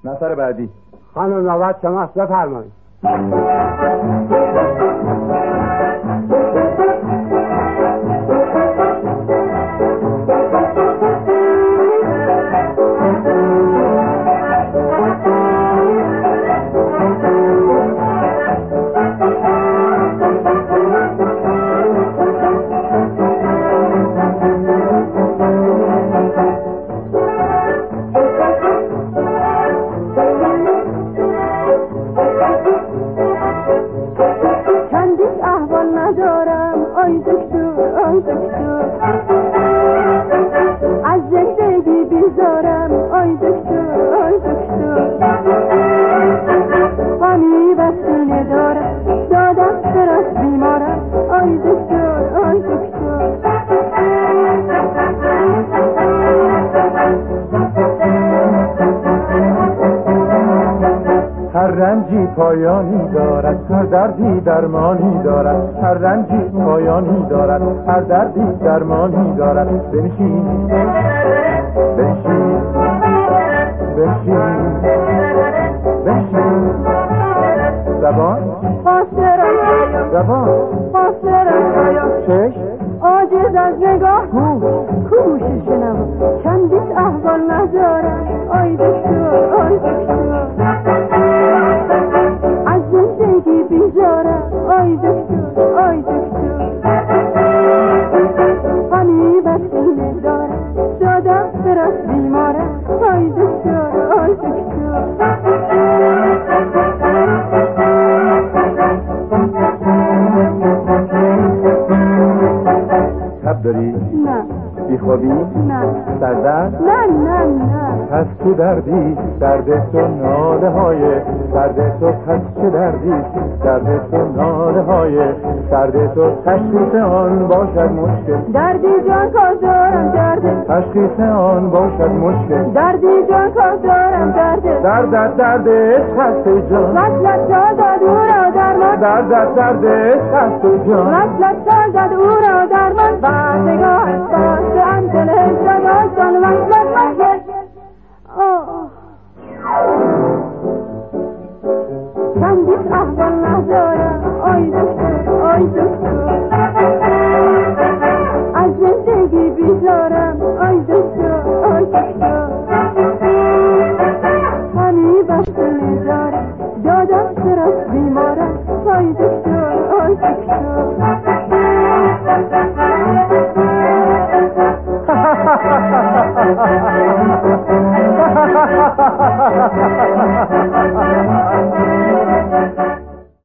نفر بعدی. خانم نوبت شماست، بفرمایید. از زندگی بیزارم آی دکتر آی دکتر غمی و سینه دارم دادم سراس بیمارم آی دکتر آی دکتر هر رنجی پایانی دارد هر دردی درمانی دارد هر رنجی پایانی دارد هر دردی درمانی دارد بنشین بنشین بنشین بنشین زبان زبان چشم عاجز از نگاه کوش شنم چندیت احوال ندارم آی دکتر آی دکتر از زندگی بیزارم آی دکتر آی دکتر غمی و سینه دارم دادم سراس بیمارم آی دکتر آی دکتر تب داری؟ نه. بیخوابی؟ نه. سردرد؟ نه پس تو دردی درد تو ناله های درد تو پس چه دردی درد تو ناله های درد تو تشخیص آن باشد مشکل دردی جان کار دارم درد تشخیص آن باشد مشکل دردی جان کار دارم درد عشق هست جان وصلت داد او را درمان درد عشق هست جان وصلت داد او را درمان بردگاه باشه انجل هجران آسان وصلت مشکل چندیت احوال ندارم آی دکتر آی دکتر از زندگی بیزارم آی دکتر آی دکتر همی بسته ندارم دادم سراس بیمارم آی دکتر آی دکتر